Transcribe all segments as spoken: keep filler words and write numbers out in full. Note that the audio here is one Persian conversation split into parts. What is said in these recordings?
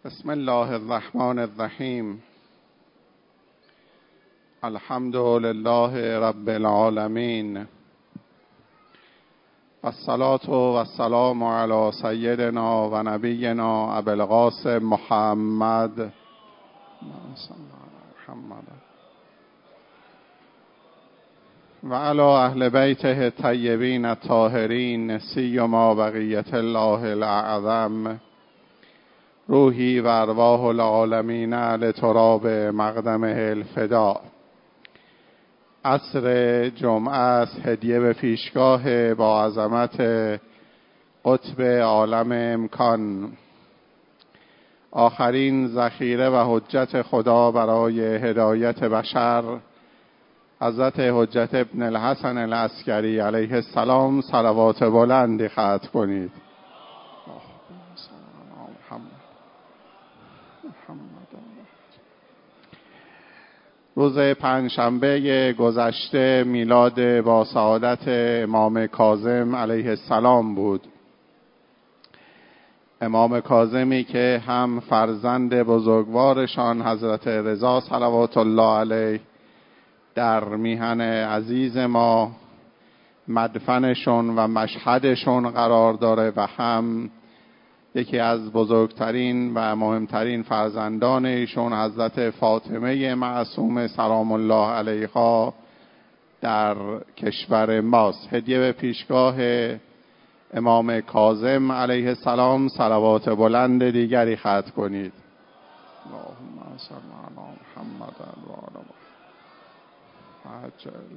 بسم الله الرحمن الرحیم. الحمد لله رب العالمین، والصلاة والسلام علی سیدنا و نبینا ابی القاسم محمد و علی اهل بیته الطیبین الطاهرین، سیما بقیة الله الاعظم، روحی و ارواح العالمین لتراب مقدمه الفدا. عصر جمعه است، هدیه به پیشگاه با عظمت قطب عالم امکان، آخرین ذخیره و حجت خدا برای هدایت بشر، حضرت حجت ابن الحسن العسکری علیه السلام صلوات بلندی ختم کنید. روز پنجشنبه گذشته میلاد با سعادت امام کاظم علیه السلام بود. امام کاظمی که هم فرزند بزرگوارشان حضرت رضا صلوات الله علیه در میهن عزیز ما مدفنشون و مشهدشون قرار داره و هم یکی از بزرگترین و مهمترین فرزندان ایشون حضرت فاطمه معصومه سلام الله علیها در کشور ماست. هدیه به پیشگاه امام کاظم علیه السلام صلوات بلند دیگری ختم کنید. اللهم صل علی محمد و آل محمد.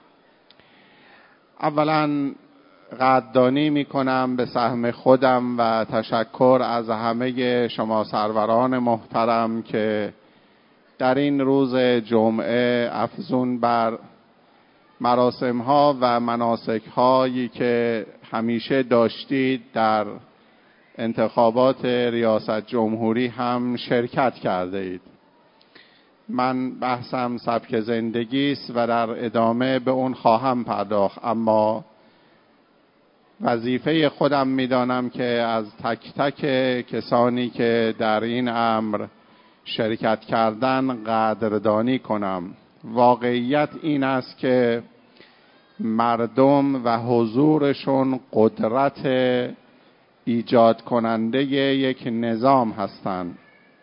اولا قدردانی می کنم به سهم خودم و تشکر از همه شما سروران محترم که در این روز جمعه افزون بر مراسم ها و مناسک هایی که همیشه داشتید در انتخابات ریاست جمهوری هم شرکت کرده اید. من بحثم سبک زندگی است و در ادامه به اون خواهم پرداخت، اما وظیفه خودم میدانم که از تک تک کسانی که در این امر شرکت کردن قدردانی کنم. واقعیت این است که مردم و حضورشون قدرت ایجاد کننده یک نظام هستند.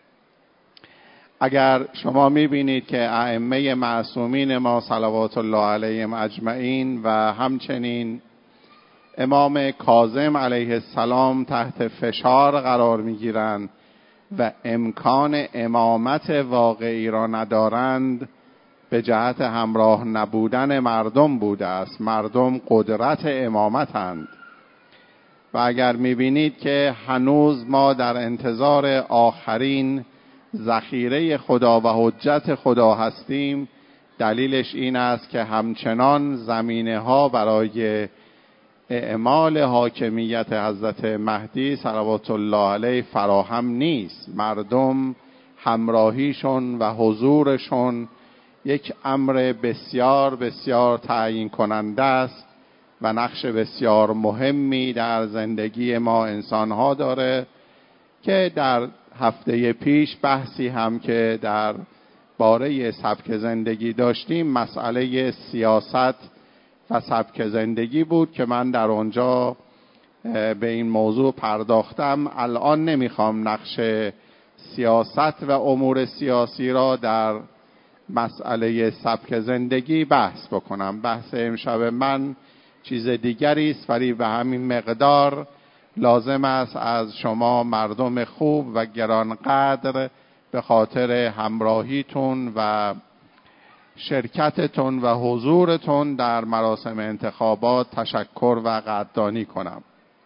اگر شما میبینید که ائمه معصومین ما صلوات الله علیهم اجمعین و همچنین امام کاظم علیه السلام تحت فشار قرار میگیرند و امکان امامت واقعی را ندارند، به جهت همراه نبودن مردم بوده است. مردم قدرت امامتند و اگر میبینید که هنوز ما در انتظار آخرین ذخیره خدا و حجت خدا هستیم، دلیلش این است که همچنان زمینه ها برای اعمال حاکمیت حضرت مهدی صلوات الله علیه فراهم نیست. مردم همراهیشون و حضورشون یک امر بسیار بسیار تعیین کننده است و نقش بسیار مهمی در زندگی ما انسانها داره که در هفته پیش بحثی هم که در باره سبک زندگی داشتیم مسئله سیاست و سبک زندگی بود که من در اونجا به این موضوع پرداختم. الان نمیخوام نقش سیاست و امور سیاسی را در مسئله سبک زندگی بحث بکنم. بحث امشب من چیز دیگری است، ولی به همین مقدار لازم است از شما مردم خوب و گرانقدر به خاطر همراهیتون و شرکتتون و حضورتون در مراسم انتخابات تشکر و قدردانی کنم.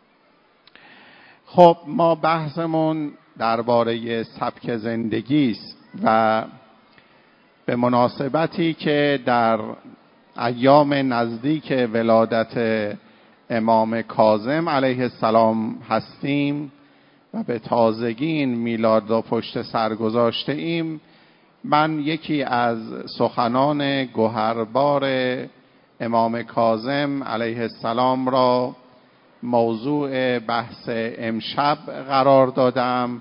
خب ما بحثمون درباره سبک زندگی است و به مناسبتی که در ایام نزدیک ولادت امام کاظم علیه السلام هستیم و به تازگی این میلاد را پشت سر گذاشته ایم، من یکی از سخنان گوهربار امام کاظم علیه السلام را موضوع بحث امشب قرار دادم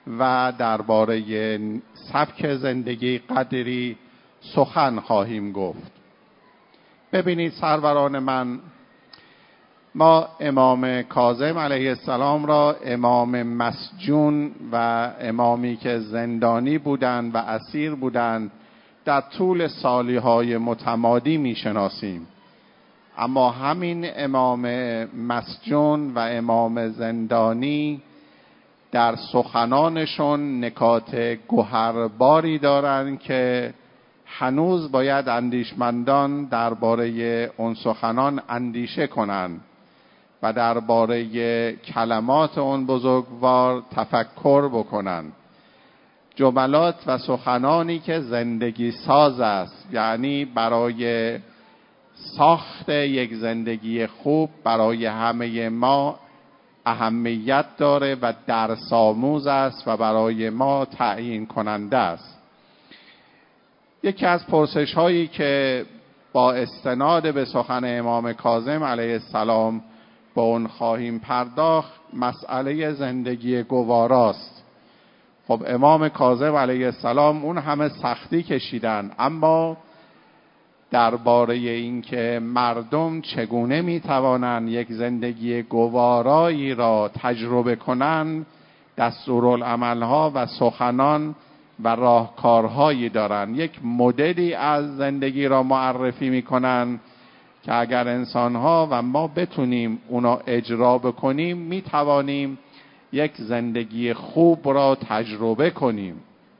و درباره سبک زندگی قدری سخن خواهیم گفت. ببینید سروران من، ما امام کاظم علیه السلام را امام مسجون و امامی که زندانی بودند و اسیر بودند در طول سالیهای متمادی میشناسیم. اما همین امام مسجون و امام زندانی در سخنانشون نکات گوهرباری دارند که هنوز باید اندیشمندان درباره اون سخنان اندیشه کنند و درباره کلمات اون بزرگوار تفکر بکنند. جملات و سخنانی که زندگی ساز است، یعنی برای ساخت یک زندگی خوب برای همه ما اهمیت داره و درس آموز است و برای ما تعیین کننده است. یکی از پرسش هایی که با استناد به سخن امام کاظم علیه السلام با اون خواهیم پرداخت مسئله زندگی گواراست. خب امام کاظم علیه السلام اون همه سختی کشیدن، اما درباره اینکه مردم چگونه میتوانند یک زندگی گوارایی را تجربه کنند دستورالعملها و سخنان و راهکارهایی دارند. یک مدلی از زندگی را معرفی میکنند که اگر انسانها و ما بتونیم اونا اجرا بکنیم میتوانیم یک زندگی خوب را تجربه کنیم.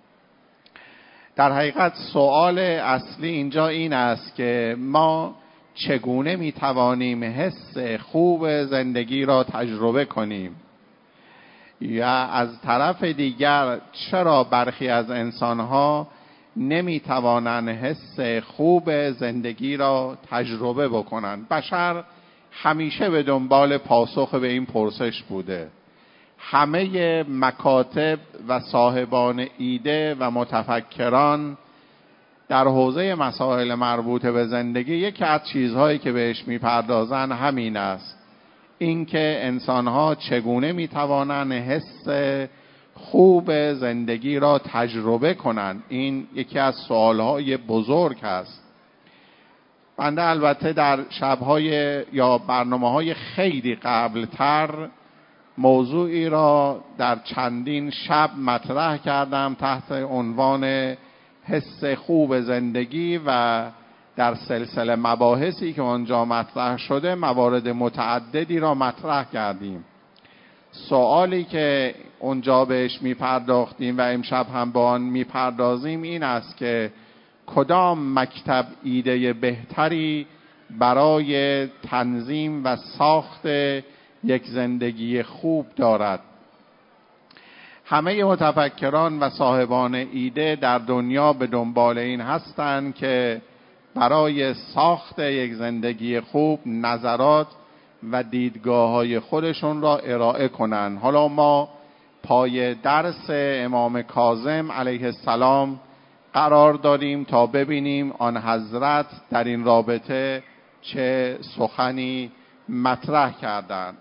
در حقیقت سوال اصلی اینجا این است که ما چگونه میتوانیم حس خوب زندگی را تجربه کنیم، یا از طرف دیگر چرا برخی از انسانها نمیتوانند حس خوب زندگی را تجربه بکنند؟ بشر همیشه به دنبال پاسخ به این پرسش بوده. همه مکاتب و صاحبان ایده و متفکران در حوزه مسائل مربوط به زندگی یکی از چیزهایی که بهش میپردازن همین است، اینکه انسانها چگونه میتوانند حس خوب زندگی را تجربه کنند. این یکی از سوالهای بزرگ است. بنده البته در شبهای یا برنامه‌های خیلی قبلتر موضوعی را در چندین شب مطرح کردم تحت عنوان حس خوب زندگی و در سلسله مباحثی که آنجا مطرح شده موارد متعددی را مطرح کردیم. سوالی که اونجا بهش میپرداختیم و امشب هم با آن میپردازیم این است که کدام مکتب ایده بهتری برای تنظیم و ساخت یک زندگی خوب دارد؟ همه متفکران و صاحبان ایده در دنیا به دنبال این هستند که برای ساخت یک زندگی خوب نظرات و دیدگاه‌های خودشون را ارائه کنند. حالا ما پای درس امام کاظم علیه السلام قرار داریم تا ببینیم آن حضرت در این رابطه چه سخنی مطرح کردند.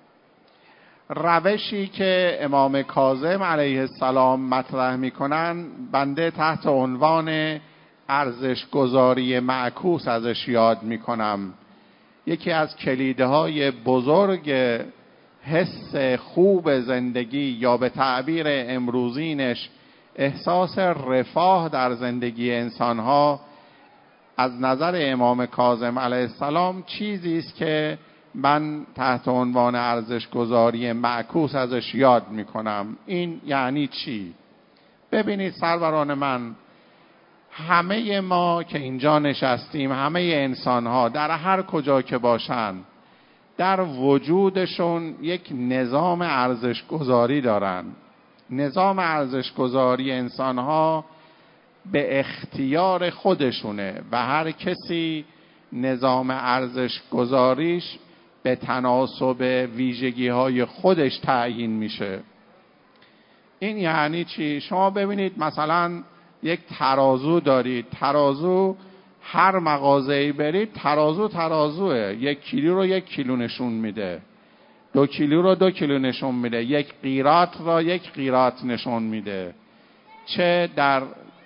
روشی که امام کاظم علیه السلام مطرح می‌کنند بنده تحت عنوان ارزش گذاری معکوس ازش یاد می‌کنم. یکی از کلیدهای بزرگ حس خوب زندگی یا به تعبیر امروزینش احساس رفاه در زندگی انسانها از نظر امام کاظم علیه السلام چیزی است که من تحت عنوان ارزش گذاری معکوس ازش یاد میکنم. این یعنی چی؟ ببینید سروران من، همه ما که اینجا نشستیم، همه انسان ها در هر کجا که باشند در وجودشون یک نظام ارزش گذاری دارن. نظام ارزش گذاری انسان ها به اختیار خودشونه و هر کسی نظام ارزش گذاریش به تناسب ویژگی های خودش تعیین میشه. این یعنی چی؟ شما ببینید مثلا یک ترازو دارید، ترازو هر مغازه‌ای برید ترازو ترازوه، یک کیلو رو یک کیلو نشون میده. دو کیلو رو دو کیلو نشون میده، یک قیراط را یک قیراط نشون میده. چه در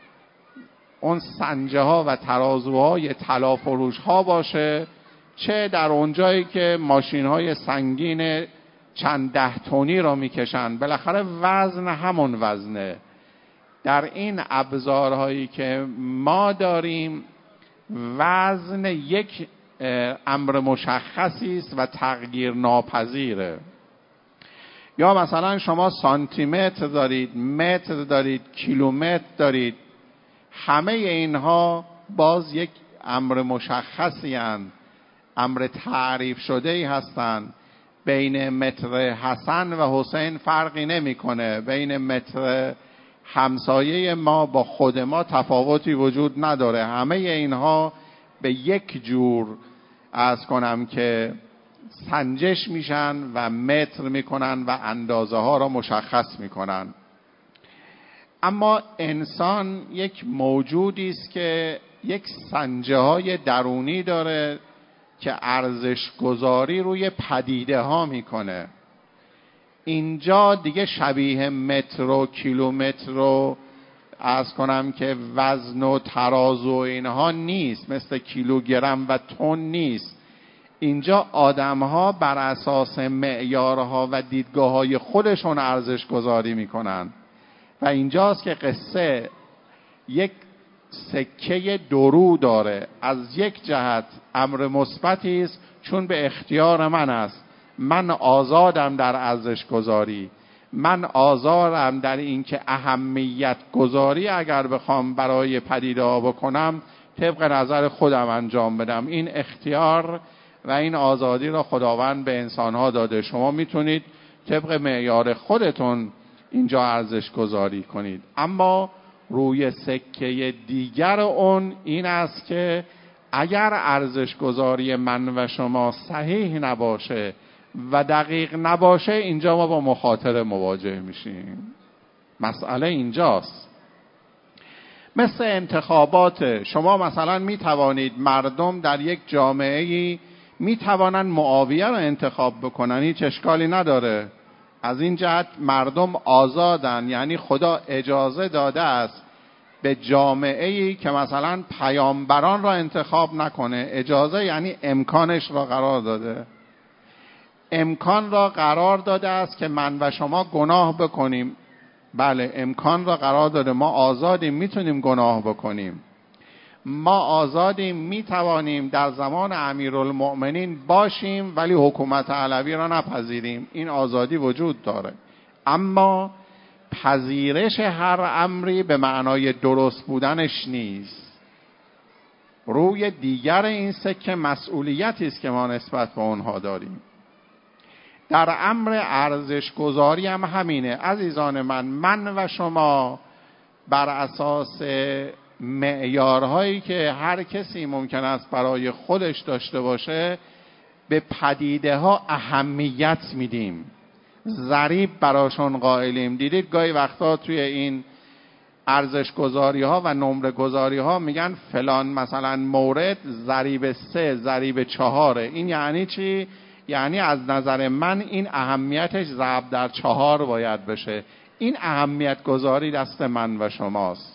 اون سنجه ها و ترازوهای طلا فروش ها باشه، چه در اونجایی که ماشین های سنگین چند ده تونی رو میکشن، بالاخره وزن همون وزنه. در این ابزارهایی که ما داریم وزن یک امر مشخصی است و تغییر ناپذیره. یا مثلا شما سانتی متر دارید، متر دارید، کیلومتر دارید، همه اینها باز یک امر مشخصی هستند، امر تعریف شده ای هستند. بین متر حسن و حسین فرقی نمیکنه، بین متر همسایه ما با خود ما تفاوتی وجود نداره. همه اینها به یک جور عرض کنم که سنجش میشن و متر میکنن و اندازه ها را مشخص میکنن. اما انسان یک موجودی است که یک سنجه های درونی داره که ارزش گذاری روی پدیده ها میکنه. اینجا دیگه شبیه متر و کیلومتر و عرض کنم که وزن و ترازو اینها نیست، مثل کیلوگرم و تن نیست. اینجا آدم ها بر اساس معیارها و دیدگاه های خودشون ارزش گذاری میکنن و اینجاست که قصه یک سکه درو داره. از یک جهت امر مثبتی است چون به اختیار من است، من آزادم در ارزش گذاری، من آزادم در این که اهمیت گذاری اگر بخوام برای پدیده ها بکنم طبق نظر خودم انجام بدم. این اختیار و این آزادی را خداوند به انسان ها داده. شما میتونید طبق معیار خودتون اینجا ارزش گذاری کنید. اما روی سکه دیگر اون این است که اگر ارزش گذاری من و شما صحیح نباشه و دقیق نباشه، اینجا ما با مخاطره مواجه میشیم. مسئله اینجاست. مثل انتخابات، شما مثلا میتوانید مردم در یک جامعه‌ای میتوانند معاویه رو انتخاب بکنن، هیچ اشکالی نداره. از این جهت مردم آزادن، یعنی خدا اجازه داده است به جامعه‌ای که مثلا پیامبران را انتخاب نکنه. اجازه یعنی امکانش را قرار داده. امکان را قرار داده است که من و شما گناه بکنیم. بله، امکان را قرار داده، ما آزادیم، میتونیم گناه بکنیم. ما آزادیم، میتوانیم در زمان امیرالمؤمنین باشیم ولی حکومت علوی را نپذیریم. این آزادی وجود داره. اما پذیرش هر امری به معنای درست بودنش نیست. روی دیگر این سکه مسئولیتی است که ما نسبت به اونها داریم. در امر ارزش گذاری هم همینه. عزیزان من، من و شما بر اساس معیارهایی که هر کسی ممکن است برای خودش داشته باشه به پدیده ها اهمیت میدیم، ضریب براشون قائلیم. دیدید گاهی وقتا توی این ارزش گذاری ها و نمره گذاری ها میگن فلان مثلا مورد ضریب سه، ضریب چهاره. این یعنی چی؟ یعنی از نظر من این اهمیتش ضرب در چهار باید بشه. این اهمیت گذاری دست من و شماست.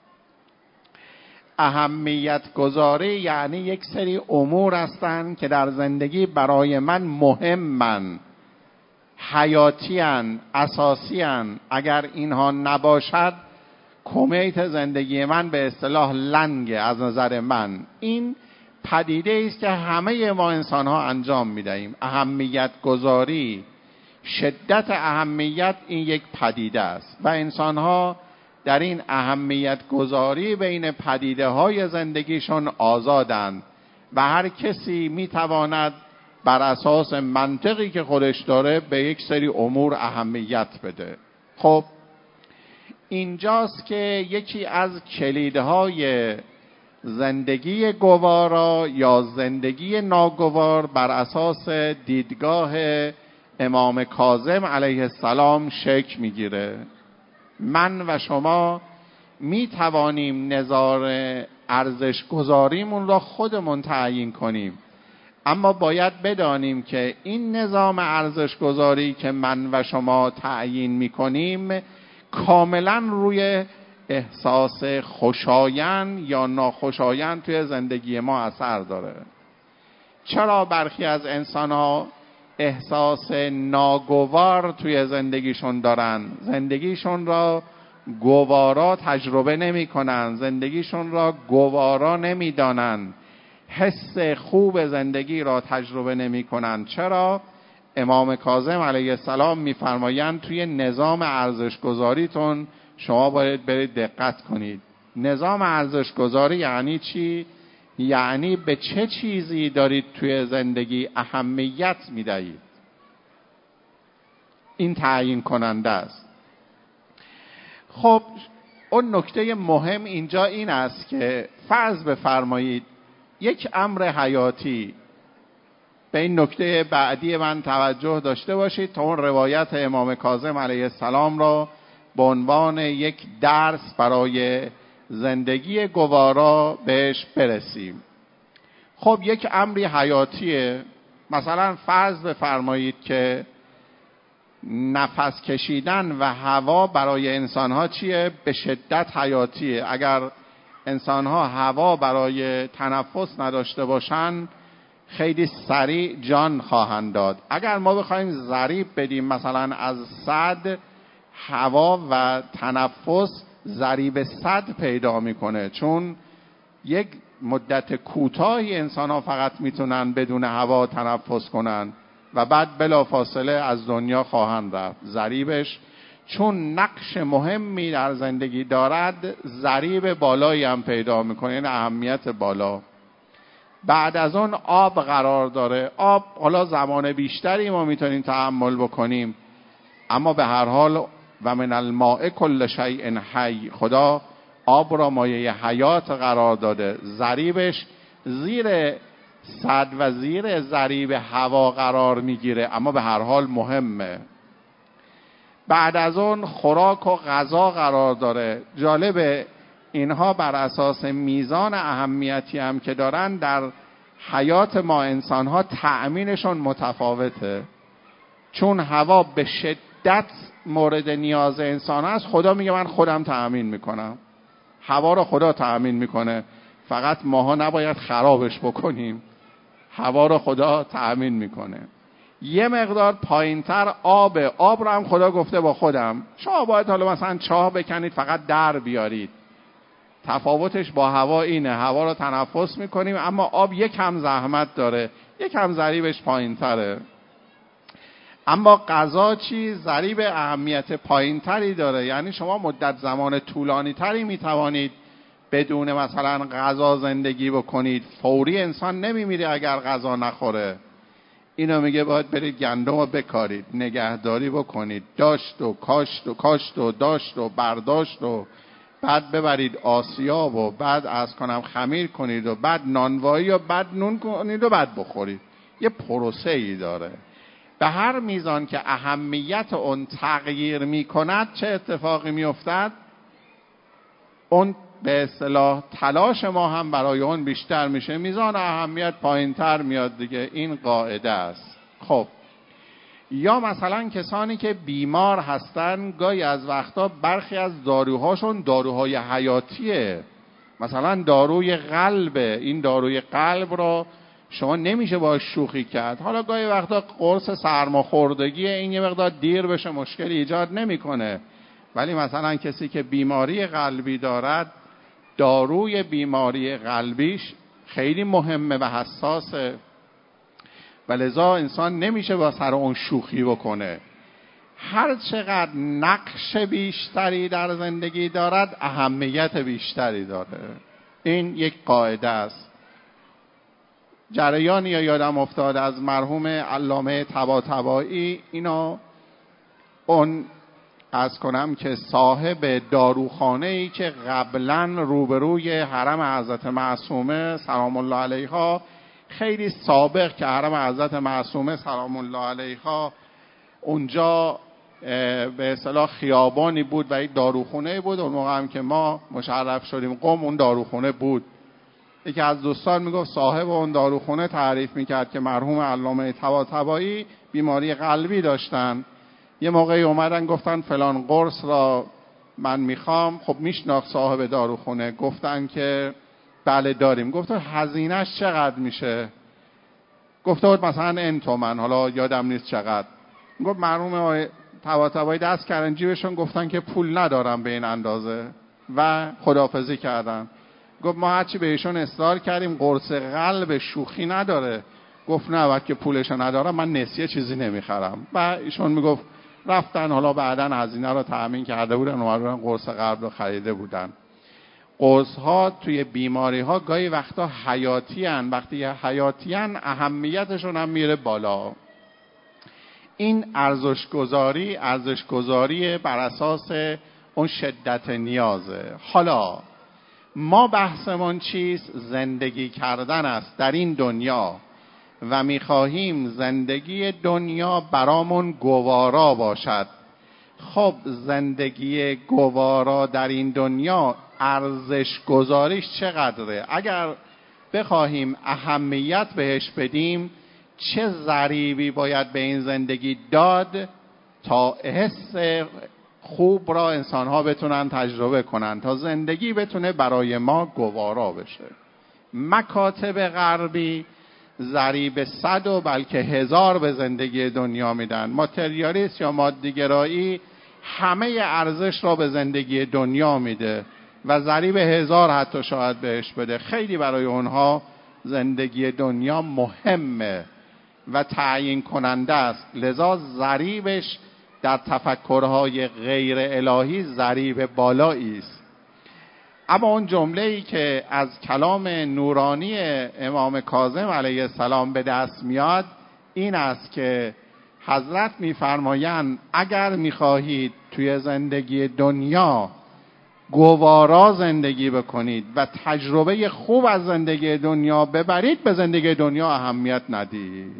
اهمیت گذاری یعنی یک سری امور هستند که در زندگی برای من مهمن، حیاتیان، اساسیان. اگر اینها نباشد کمیت زندگی من به اصطلاح لنگه از نظر من. این پدیده است که همه ما انسان ها انجام میدهیم. اهمیت گذاری، شدت اهمیت، این یک پدیده است و انسان ها در این اهمیت گذاری بین پدیده های زندگیشون آزادند و هر کسی میتواند بر اساس منطقی که خودش داره به یک سری امور اهمیت بده. خب اینجاست که یکی از کلیدهای زندگی گوارا یا زندگی ناگوار بر اساس دیدگاه امام کاظم علیه السلام شکل میگیره. من و شما می توانیم نظام ارزش گذاریمون را خودمون تعیین کنیم. اما باید بدانیم که این نظام ارزش گذاری که من و شما تعیین میکنیم کاملا روی احساس خوشایند یا ناخوشایند توی زندگی ما اثر داره. چرا برخی از انسان‌ها احساس ناگوار توی زندگیشون دارن؟ زندگیشون را گوارا تجربه نمی کنن، زندگیشون را گوارا نمی دانن، حس خوب زندگی را تجربه نمی کنن. چرا؟ امام کاظم علیه السلام می فرمایند توی نظام ارزش گذاریتون شما باید برید دقت کنید. نظام ارزش گذاری یعنی چی؟ یعنی به چه چیزی دارید توی زندگی اهمیت می دهید. این تعیین کننده است. خب اون نکته مهم اینجا این است که فرض بفرمایید یک امر حیاتی، به این نکته بعدی من توجه داشته باشید تا اون روایت امام کاظم علیه السلام را به عنوان یک درس برای زندگی گوارا بهش برسیم. خب یک امری حیاتیه، مثلا فرض بفرمایید که نفس کشیدن و هوا برای انسانها چیه؟ به شدت حیاتیه. اگر انسانها هوا برای تنفس نداشته باشن خیلی سریع جان خواهند داد. اگر ما بخوایم ضریب بدیم مثلا از صد، هوا و تنفس ضریب صد پیدا میکنه، چون یک مدت کوتاهی انسانها فقط میتونن بدون هوا تنفس کنن و بعد بلافاصله از دنیا خواهند رفت. ضریبش چون نقش مهمی در زندگی دارد ضریب بالایی هم پیدا میکنه، این اهمیت بالا. بعد از اون آب قرار داره. آب حالا زمان بیشتری ما میتونیم تحمل بکنیم، اما به هر حال و من الماء کل شیء حی، خدا آب را مایه حیات قرار داده. ضریبش زیر صد و زیر ضریب هوا قرار میگیره، اما به هر حال مهمه. بعد از اون خوراک و غذا قرار داره. جالبه اینها بر اساس میزان اهمیتی هم که دارن در حیات ما انسانها تأمینشون متفاوته. چون هوا به شدت مورد نیاز انسان است، خدا میگه من خودم تأمین میکنم. هوا رو خدا تأمین میکنه، فقط ماها نباید خرابش بکنیم. هوا رو خدا تأمین میکنه. یه مقدار پایینتر آب آب رو هم خدا گفته با خودم شما باید حالا مثلا چاه بکنید فقط در بیارید. تفاوتش با هوا اینه، هوا رو تنفس میکنیم اما آب یک کم زحمت داره، یک کم ضریبش پایینتره. اما غذا چی؟ ضریب اهمیت پایینتری داره، یعنی شما مدت زمان طولانی تری میتوانید بدون مثلا غذا زندگی بکنید. فوری انسان نمیمیره اگر غذا نخوره. اینو میگه باید برید گندم رو بکارید، نگهداری بکنید، داشت و کاشت و کاشت و داشت و برداشت و بعد ببرید آسیاب و بعد از کنم خمیر کنید و بعد نانوایی و بعد نون کنید و بعد بخورید. یه پروسه ای داره. به هر میزان که اهمیت اون تغییر میکند چه اتفاقی میافتد؟ اون به اصطلاح تلاش ما هم برای اون بیشتر میشه، میزان اهمیت پایینتر میاد دیگه. این قاعده است. خب یا مثلا کسانی که بیمار هستن گاهی از وقتا برخی از داروهاشون داروهای حیاتیه. مثلا داروی قلب، این داروی قلب رو شما نمیشه باش شوخی کرد. حالا گاهی وقتا قرص سرماخوردگی این یه مقدار دیر بشه مشکلی ایجاد نمیکنه، ولی مثلا کسی که بیماری قلبی دارد داروی بیماری قلبیش خیلی مهمه و حساسه و لذا انسان نمیشه با سر اون شوخی بکنه. هر چقدر نقش بیشتری در زندگی دارد اهمیت بیشتری داره. این یک قاعده است. جریانی یادم افتاد از مرحوم علامه طباطبایی، اینو اون از کنم که صاحب داروخانه‌ای که قبلا روبروی حرم حضرت معصومه سلام الله علیها، خیلی سابق که حرم حضرت معصومه سلام الله علیها اونجا به اصطلاح خیابانی بود و یک داروخونه بود. اون موقع هم که ما مشرف شدیم قم اون داروخونه بود. یکی از دوستان میگفت صاحب اون داروخونه تعریف میکرد که مرحوم علامه طباطبایی بیماری قلبی داشتن. یه موقعی اومدن گفتن فلان قرص را من میخوام. خب میشناخت صاحب داروخونه، گفتن که بله داریم. گفت هزینهش چقدر میشه؟ گفته بود مثلا ان تومن، حالا یادم نیست چقدر. گفت مرحوم طباطبایی دست کردن جیبشون، گفتن که پول ندارم به این اندازه و خداحافظی کردن. گفت ما هرچی بهشون اصرار کردیم قرص قلب شوخی نداره. گفت نه وقتی که پولشو ندارم من نسیه چیزی نمیخرم. و ایشون میگفت رفتن، حالا بعداً هزینه رو تأمین کرده بودن و اومدن قرص قلب رو خریده بودن. قرص ها توی بیماری ها گاهی وقتا حیاتی هن. وقتی حیاتی هن اهمیتشون هم میره بالا. این ارزشگذاری ارزشگذاری بر اساس اون شدت نیازه. حالا ما بحثمون چیست؟ زندگی کردن است در این دنیا و میخواهیم زندگی دنیا برامون گوارا باشد. خب زندگی گوارا در این دنیا ارزش گذاریش چقدره؟ اگر بخواهیم اهمیت بهش بدیم چه ضریبی باید به این زندگی داد تا حس خوب را انسان‌ها بتونن تجربه کنن، تا زندگی بتونه برای ما گوارا بشه. مکاتب غربی ضریب صد و بلکه هزار به زندگی دنیا میدن. ماتریالیست یا مادیگرایی همه ارزش را به زندگی دنیا میده و ضریب هزار حتی شاید بهش بده. خیلی برای اونها زندگی دنیا مهمه و تعیین کننده است. لذا ضریبش در تفکرهای غیر الهی ضریب بالایی است. اما اون جمله‌ای که از کلام نورانی امام کاظم علیه السلام به دست میاد این است که حضرت میفرمایند اگر میخواهید توی زندگی دنیا گوارا زندگی بکنید و تجربه خوب از زندگی دنیا ببرید، به زندگی دنیا اهمیت ندید.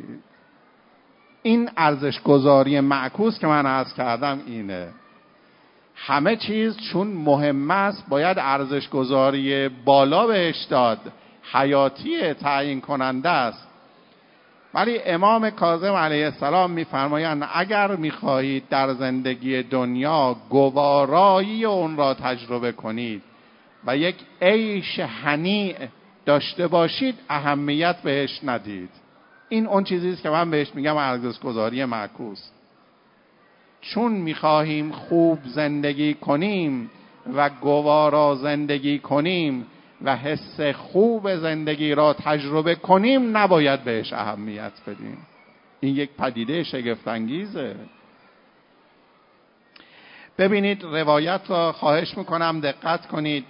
این ارزش گذاری معکوس که من عرض کردم اینه. همه چیز چون مهم است باید ارزش گذاری بالا بهش داد، حیاتی تعیین کننده است. ولی امام کاظم علیه السلام میفرمایند اگر میخواهید در زندگی دنیا گوارایی اون را تجربه کنید و یک عیش هنیع داشته باشید اهمیت بهش ندید. این اون چیزی است که من بهش میگم ارزش گذاری معکوس. چون میخواهیم خوب زندگی کنیم و گوارا زندگی کنیم و حس خوب زندگی را تجربه کنیم نباید بهش اهمیت بدیم. این یک پدیده شگفت انگیزه. ببینید روایت را خواهش میکنم دقت کنید.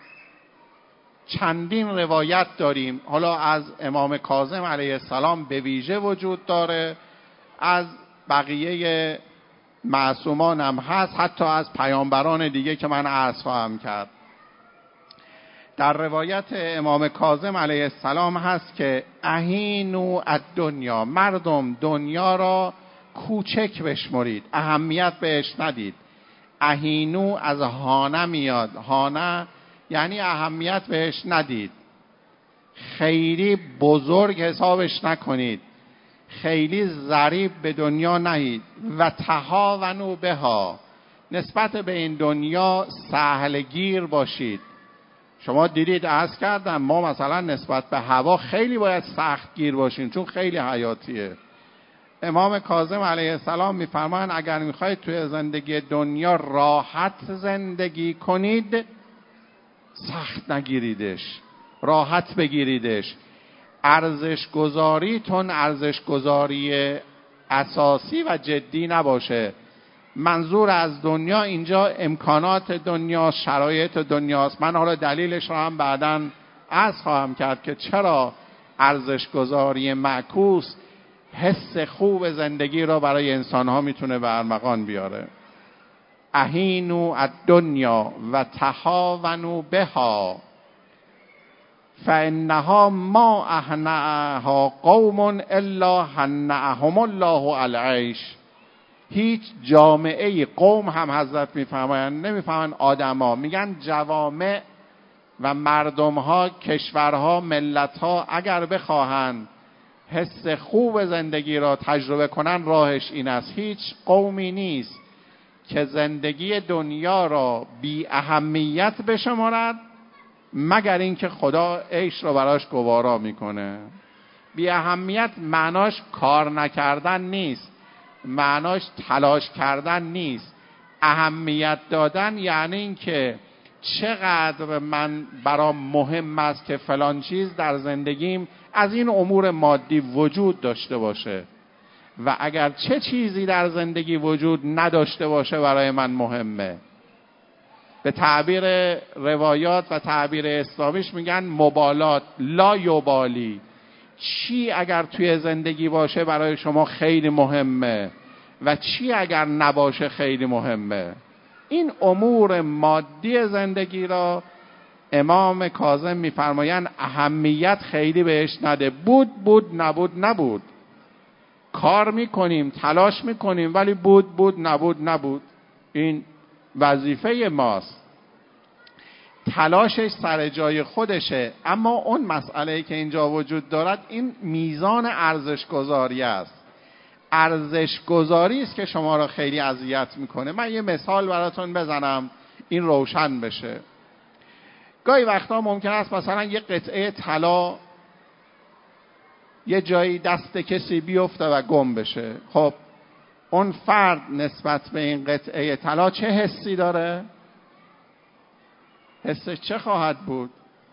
چندین روایت داریم، حالا از امام کاظم علیه السلام به ویژه وجود داره، از بقیه معصومان هم هست، حتی از پیامبران دیگه که من عرض خواهم کرد. در روایت امام کاظم علیه السلام هست که اهینوا الدنیا، مردم دنیا را کوچک بشمرید، اهمیت بهش ندید. اهینو از هانه میاد، هانه یعنی اهمیت بهش ندید، خیلی بزرگ حسابش نکنید، خیلی ضریب به دنیا نهید. و تهاونوا بها، نسبت به این دنیا سهل گیر باشید. شما دیدید عرض کردم ما مثلا نسبت به هوا خیلی باید سخت گیر باشیم چون خیلی حیاتیه. امام کاظم علیه السلام میفرمایند اگر میخواید توی زندگی دنیا راحت زندگی کنید سخت نگیریدش، راحت بگیریدش. ارزش گذاریتون ارزش گذاری اساسی و جدی نباشه. منظور از دنیا اینجا امکانات دنیا، شرایط دنیاست. من حالا دلیلش رو هم بعداً عرض خواهم کرد که چرا ارزش گذاری معکوس حس خوب زندگی را برای انسان‌ها میتونه به ارمغان بیاره. اهینوا الدنیا و تهاونوا بها فانها ما اهنأها قوم الا هنأهم الله العیش. هیچ جامعه قوم هم حضرت میفرمایند، نمیفرمایند آدما، میگن جوامع و مردمها، کشورها، ملتها اگر بخواهند حس خوب زندگی را تجربه کنن، راهش این است. هیچ قومی نیست که زندگی دنیا را بی اهمیت بشمارد مگر اینکه خدا عیش رو براش گوارا میکنه. بی اهمیت معناش کار نکردن نیست، معناش تلاش کردن نیست. اهمیت دادن یعنی اینکه چقدر من برام مهم است که فلان چیز در زندگیم از این امور مادی وجود داشته باشه و اگر چه چیزی در زندگی وجود نداشته باشه برای من مهمه. به تعبیر روایات و تعبیر اسلامیش میگن مبالات، لا یبالی. چی اگر توی زندگی باشه برای شما خیلی مهمه و چی اگر نباشه خیلی مهمه. این امور مادی زندگی را امام کاظم میفرمایند اهمیت خیلی بهش نده. بود بود، نبود نبود. کار میکنیم، تلاش میکنیم، ولی بود بود، نبود نبود. این وظیفه ماست. تلاشش سر جای خودشه، اما اون مسئله که اینجا وجود دارد این میزان ارزش گذاری است. ارزش گذاری است که شما را خیلی اذیت میکنه. من یه مثال براتون بزنم این روشن بشه. گاهی وقتا ممکن است مثلا یه قطعه طلا یه جایی دست کسی بیفته و گم بشه. خب اون فرد نسبت به این قطعه طلا چه حسی داره؟ حسش چه خواهد بود؟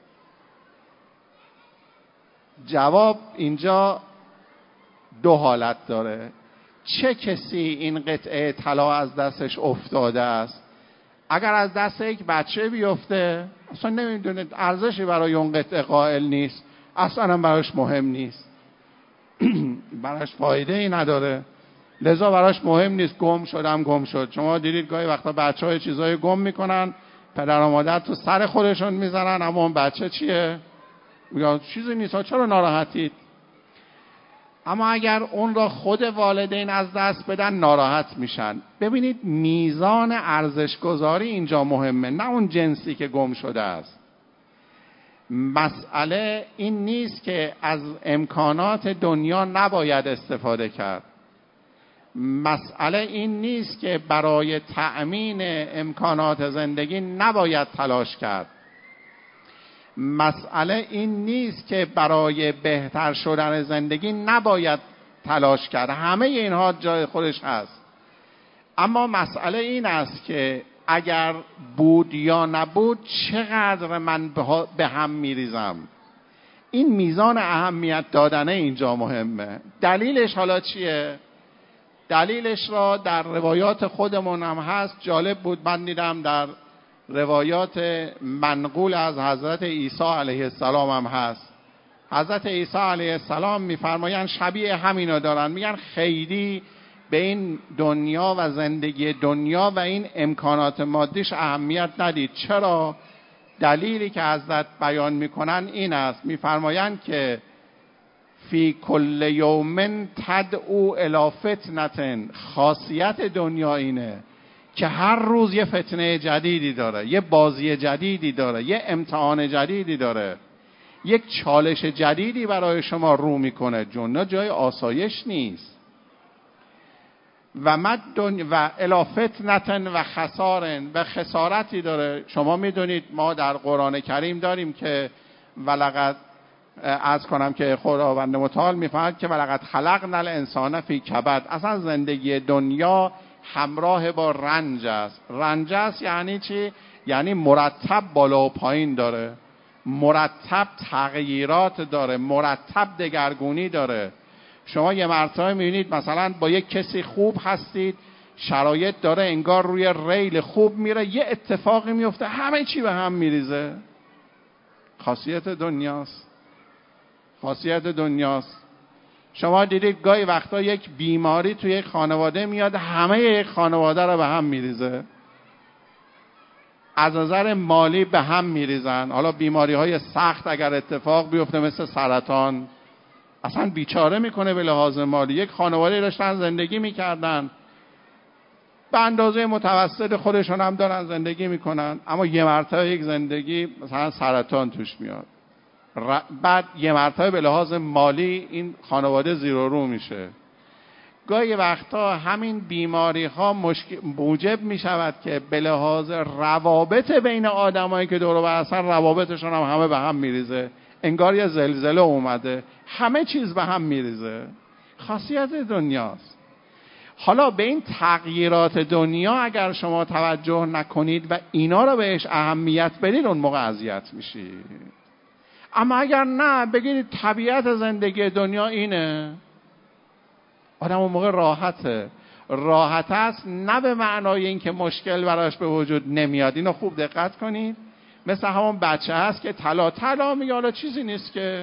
جواب اینجا دو حالت داره. چه کسی این قطعه طلا از دستش افتاده است؟ اگر از دست یک بچه بیفته اصلا نمیدونه، ارزشی برای اون قطعه قائل نیست، اصلا هم براش مهم نیست، براش فایده ای نداره، لذا براش مهم نیست. گم شدم گم شد. شما دیدید گاهی وقتا بچه های چیزای گم میکنن، پدر و مادر تو سر خودشون میزنن، اما اون بچه چیه؟ میگن چیزی نیست، چرا ناراحتید؟ اما اگر اون را خود والدین از دست بدن ناراحت میشن. ببینید میزان ارزش گذاری اینجا مهمه، نه اون جنسی که گم شده است. مسئله این نیست که از امکانات دنیا نباید استفاده کرد. مسئله این نیست که برای تأمین امکانات زندگی نباید تلاش کرد. مسئله این نیست که برای بهتر شدن زندگی نباید تلاش کرد. همه اینها جای خودش هست. اما مسئله این است که اگر بود یا نبود چقدر من به هم میریزم. این میزان اهمیت دادنه اینجا مهمه. دلیلش حالا چیه؟ دلیلش را در روایات خودمون هم هست. جالب بود، من دیدم در روایات منقول از حضرت عیسی علیه السلام هم هست. حضرت عیسی علیه السلام میفرمایند شبیه همینا دارن، میگن خیلی به این دنیا و زندگی دنیا و این امکانات مادیش اهمیت ندید. چرا؟ دلیلی که حضرت بیان میکنن این است، میفرمایند که فی کل یوم تدعو الی فتنة. خاصیت دنیا اینه که هر روز یه فتنه جدیدی داره، یه بازی جدیدی داره، یه امتحان جدیدی داره، یک چالش جدیدی برای شما رو میکنه. دنیا جای آسایش نیست. و مد و الی فتنة و خسارن، و خسارتی داره. شما میدونید ما در قرآن کریم داریم که ولقد عرض کنم که خداوند متعال میفرماید که ولقد خلقنا الانسان فی کبد. اصلا زندگی دنیا همراه با رنج است. رنج است یعنی چی؟ یعنی مرتب بالا و پایین داره، مرتب تغییرات داره، مرتب دگرگونی داره. شما یه مرتبه میبینید مثلا با یک کسی خوب هستید، شرایط داره انگار روی ریل خوب میره، یه اتفاقی میفته همه چی به هم میریزه. خاصیت دنیاست. خاصیت دنیاست. شما دیدید گاهی وقتا یک بیماری توی یک خانواده میاد، همه یک خانواده رو به هم میریزه. از نظر مالی به هم میریزن. حالا بیماری های سخت اگر اتفاق بیفته مثل سرطان، اصلا بیچاره میکنه به لحاظ مالی. یک خانواده داشتن زندگی میکردن، به اندازه متوسط خودشون هم دارن زندگی میکنن، اما یه مرتبه یک زندگی مثلا سرطان توش میاد، بعد یه مرتبه به لحاظ مالی این خانواده زیر و رو میشه. گاهی وقتا همین بیماری ها مشکل موجب می شود که به لحاظ روابط بین آدمایی که دور و بر هستن، روابطشون هم همه به هم میریزه، انگار یه زلزله اومده، همه چیز به هم میریزه. خاصیت دنیاست. حالا به این تغییرات دنیا اگر شما توجه نکنید و اینا رو بهش اهمیت بدید، اون موقع اذیت میشید. اما اگر نه بگید طبیعت زندگی دنیا اینه، آدم اون موقع راحته. راحت است نه به معنای این که مشکل براش به وجود نمیاد. اینو خوب دقت کنید. مثل همون بچه هست که طلا طلا میگه حالا چیزی نیست که.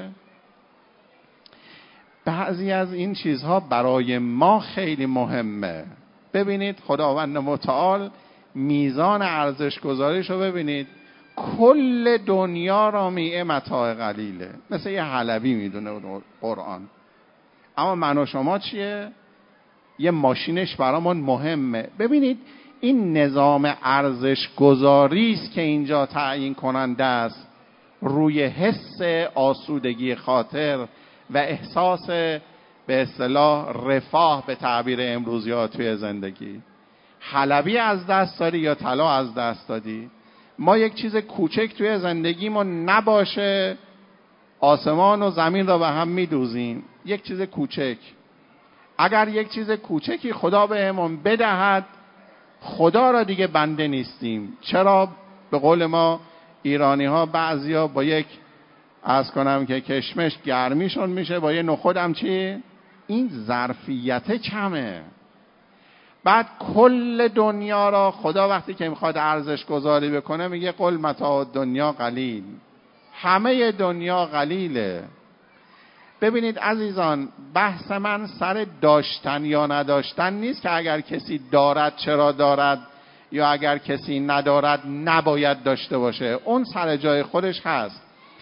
بعضی از این چیزها برای ما خیلی مهمه. ببینید خداوند متعال میزان ارزش گذاریش رو ببینید، کل دنیا را میگه متاع قلیله، مثل یه حلبی میدونه قرآن. اما من و شما چیه؟ یه ماشینش برامون مهمه. ببینید این نظام ارزش گذاری است که اینجا تعیین کننده است روی حس آسودگی خاطر و احساس به اصطلاح رفاه به تعبیر امروزی ها توی زندگی. حلبی از دست دادی یا طلا از دست دادی؟ ما یک چیز کوچک توی زندگیمون نباشه آسمان و زمین را به هم میدوزیم. یک چیز کوچک، اگر یک چیز کوچکی خدا بهمون بدهد، خدا را دیگه بنده نیستیم. چرا؟ به قول ما ایرانی ها بعضیا با یک عرض کنم که کشمش گرمیشون میشه، با یه نخودم چی؟ این ظرفیت کمه. بعد کل دنیا را خدا وقتی که میخواد ارزش گذاری بکنه میگه قل متاع دنیا قلیل. همه دنیا قلیله. ببینید عزیزان، بحث من سر داشتن یا نداشتن نیست که اگر کسی دارد چرا دارد یا اگر کسی ندارد نباید داشته باشه. اون سر جای خودش هست.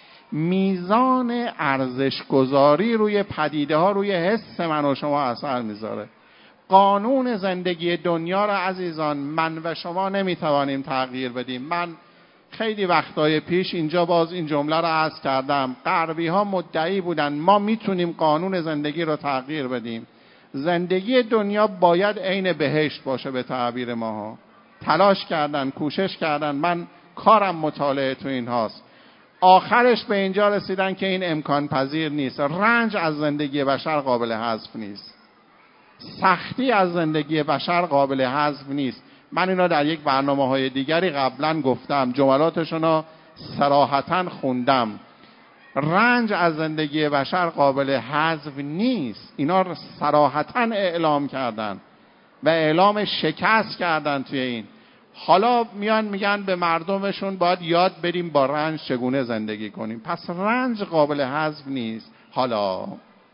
میزان ارزش گذاری روی پدیده ها، روی حس من و شما اثر میذاره. قانون زندگی دنیا را عزیزان من و شما نمیتوانیم تغییر بدیم. من خیلی وقتای پیش اینجا باز این جمله را عرض کردم. غربی ها مدعی بودن ما میتونیم قانون زندگی را تغییر بدیم. زندگی دنیا باید عین بهشت باشه به تعبیر ماها. تلاش کردن، کوشش کردن، من کارم مطالعه تو این هاست. آخرش به اینجا رسیدن که این امکان پذیر نیست. رنج از زندگی بشر قابل حذف نیست. سختی از زندگی بشر قابل حذف نیست. من اینا در یک برنامه های دیگری قبلا گفتم، جملاتشون رو صراحتاً خوندم. رنج از زندگی بشر قابل حذف نیست. اینا رو صراحتاً اعلام کردن و اعلام شکست کردن توی این. حالا میان میگن به مردمشون باید یاد بریم با رنج چگونه زندگی کنیم. پس رنج قابل حذف نیست. حالا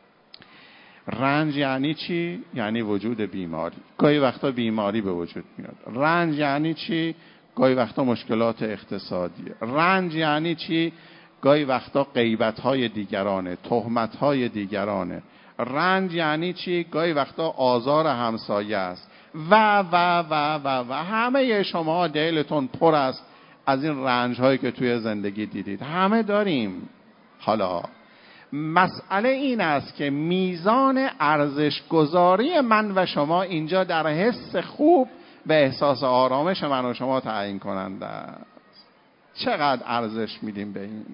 رنج یعنی چی؟ یعنی وجود بیماری. گاهی وقتا بیماری به وجود میاد. رنج یعنی چی؟ گاهی وقتا مشکلات اقتصادیه. رنج یعنی چی؟ گاهی وقتا غیبت‌های دیگرانه، تهمت‌های دیگرانه. رنج یعنی چی؟ گاهی وقتا آزار همسایه است و و و و و همه شما دلتون پر است از این رنج‌هایی که توی زندگی دیدید. همه داریم. حالا مسئله این است که میزان ارزش گذاری من و شما اینجا در حس خوب و احساس آرامش من و شما تعیین کننده است. چقدر ارزش میدیم به این؟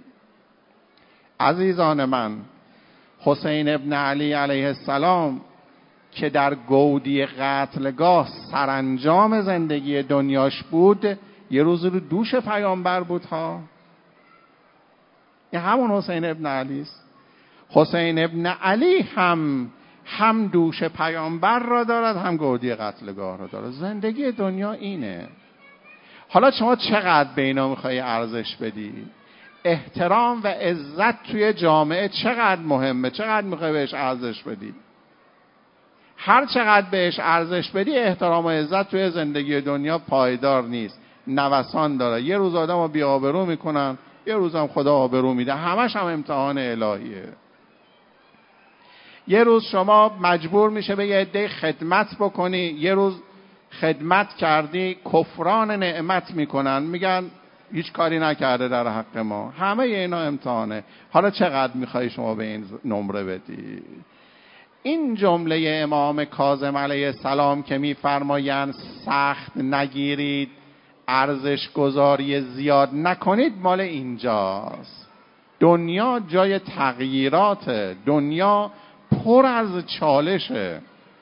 عزیزان من، حسین ابن علی علیه السلام که در گودی قتلگاه سرانجام زندگی دنیاش بود، یه روز رو دوش پیامبر بود ها. یه همون حسین ابن علی است. حسین ابن علی هم هم دوش پیامبر را دارد، هم گودی قتلگاه را دارد. زندگی دنیا اینه. حالا شما چقدر به اینا میخوای ارزش بدی؟ احترام و عزت توی جامعه چقدر مهمه؟ چقدر میخوای بهش ارزش بدی؟ هر چقدر بهش ارزش بدی، احترام و عزت توی زندگی دنیا پایدار نیست، نوسان داره. یه روز آدم رو بی آبرو میکنن، یه روز هم خدا آبرو میده. همش هم امتحان الهیه. یه روز شما مجبور میشه به یه عده خدمت بکنی، یه روز خدمت کردی کفران نعمت میکنن، میگن هیچ کاری نکرده در حق ما. همه اینا امتحانه. حالا چقدر میخوای شما به این نمره بدی؟ این جمله امام کاظم علیه السلام که میفرمایند سخت نگیرید، ارزش گذاری زیاد نکنید، مال اینجاست. دنیا جای تغییراته، دنیا پر از چالشه،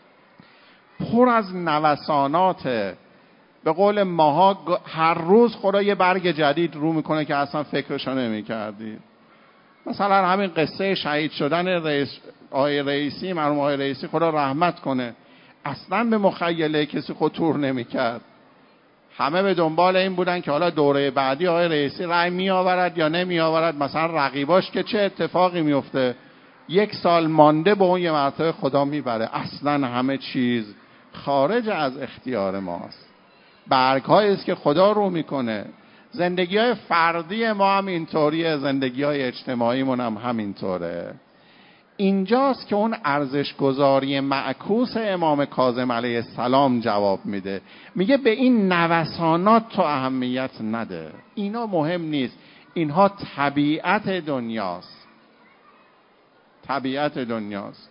پر از نوساناته. به قول ماها هر روز خدا یه برگ جدید رو میکنه که اصلا فکرشو نمیکردی. مثلا همین قصه شهید شدن رئیس آقای رئیسی، مرحوم آقای رئیسی خدا رحمت کنه، اصلا به مخیله کسی خطور نمیکرد. همه به دنبال این بودن که حالا دوره بعدی آقای رئیسی رأی می آورد یا نمی آورد، مثلا رقیباش که چه اتفاقی میفته. یک سال مانده به اون یه مرتبه خدا میبره. اصلا همه چیز خارج از اختیار ماست. برگ هایی است که خدا رو میکنه. زندگی های فردی ما هم اینطوریه، زندگی های اجتماعی من هم همینطوره. اینجاست که اون ارزش گذاری معکوس امام کاظم علیه السلام جواب میده. میگه به این نوسانات تو اهمیت نده، اینا مهم نیست، اینها طبیعت دنیاست، طبیعت دنیاست.